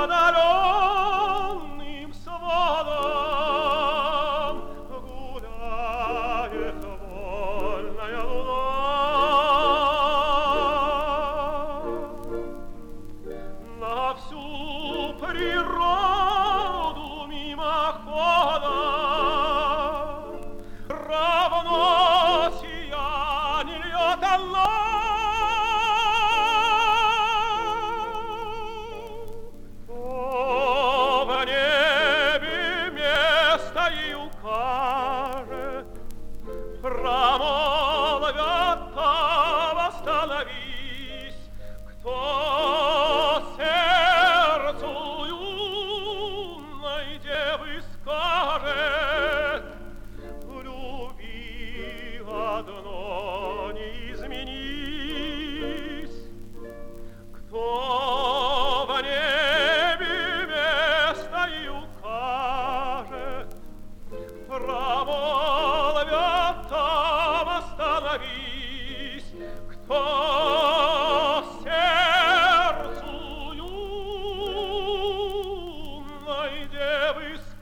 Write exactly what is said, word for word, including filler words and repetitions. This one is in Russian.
одаленным сводом гуляет вольная луна. На всю природу мимоходом равно сияние льет она. Кто в небе место ей укажет, промолвят там остановись. Кто сердцу юной девы скажет, в любви одно не изменись. Кто в небе место ей укажет, промолвят там остановись. Кто сердцу юной девы